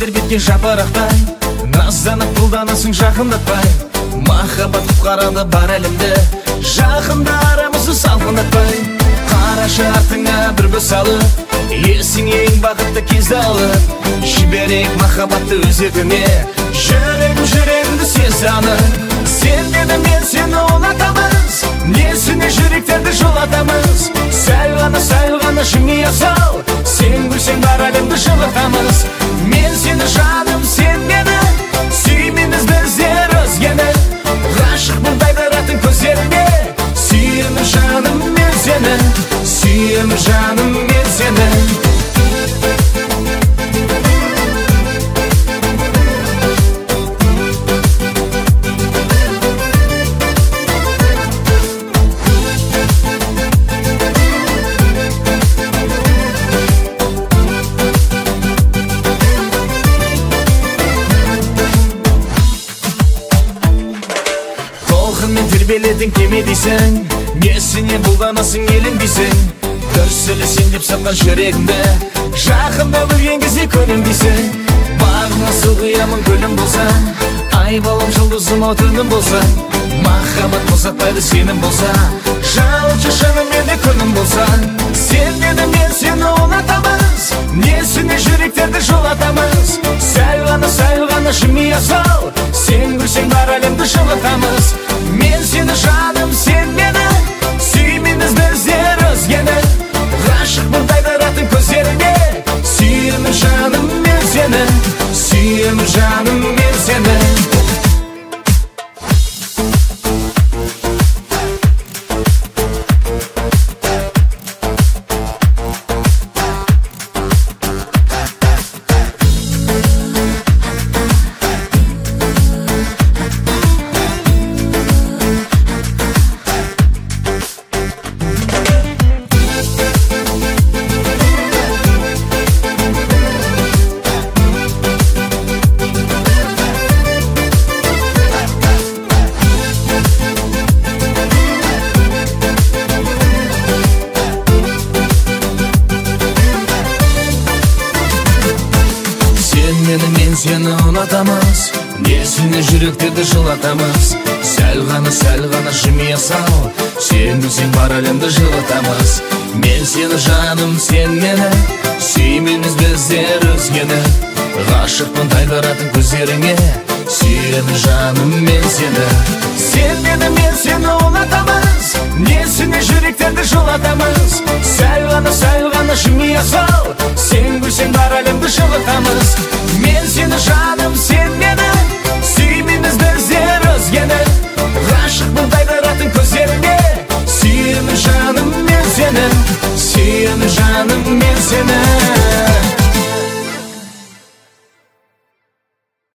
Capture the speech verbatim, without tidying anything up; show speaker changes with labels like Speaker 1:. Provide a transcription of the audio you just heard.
Speaker 1: тербеткен жапырақтай назданып пұлданасың жақындатпай, махаббат құтқарады бар әлемді, жақында арамызды салқындатпай. Қарашы артыңа бір көз салып, есіңе ең бақытты кезді алып, жіберейік махаббатты өзегіне, жүрегім жүрегімді сезді анық. Сен мені, мен сені ұнатамыз, несіне жүректерді жылатамыз. Сәл ғана, сәл ғана жымия сал, сен күлсең бар әлемді жылытамыз. Мен сені жаным, сен мені, сүймейміз біздер өзгені. Ғашық бұлдай баратын көздеріңе, сүйемін жаным мен сені, сүйемін жаным мен сені. Тербеледің кеме дейсің, несіне бұлданасың елің дейсің. Дүрсілесің деп сатқан жүрегімді, жақында білген кезде көнем дейсің. Бағына сұғиямын гүлім болса, ай балам жұлдызым ау түнім болса. Махаббат босатпайды сенім болса, жалшы шыным менде күнім болса. Сен мені, мен сені ұнатамыз, несіне жүректерді жылатамыз. Сәл ғана, сәл ғана жымия сал, сен күлсең бар әлемді жылытамыз. Мен сені жаным, сен мені, сүймейміз біздер өзгені. Ғашық бұлдай баратын көздеріңе, сүйемін жаным мен сені, сүйемін жаным мен сені.
Speaker 2: Мен сені ұнатамыз, несіне жүректерді жылатамыз. Сәл ғана, сәл ғана жымия сал, сен күлсең бар әлемді жылытамыз. Мен сені жаным, сен мені, сүймейміз біздер өзгені. Ғашықпын тайдыратын көздеріңе, сүйемін жаным мен сені.
Speaker 1: Сен мені, мен сені ұнатамыз, несіне жүректерді жылатамыз. Сәл ғана, сәл ғана жымия сал, сен күлсең бар әлемді жылытамыз.